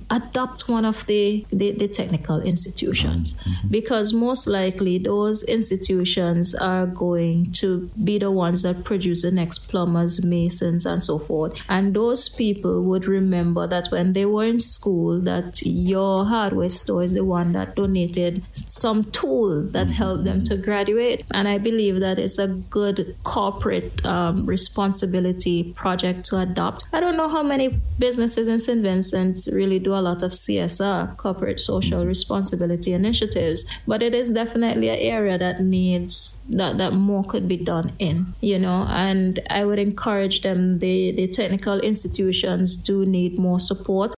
adopt one of the technical institutions, because most likely those institutions are going to be the ones that produce the next plumbers, masons, and so forth. And those people would remember that when they were in school, that your hardware store is the one that donated some tool that helped them to graduate. And I believe that it's a good corporate responsibility project to adopt. I don't know how many businesses in St. Vincent really do a lot of CSR, corporate social responsibility initiatives, but it is definitely an area that needs that more could be done in, and I would encourage them. The technical institutions do need more support.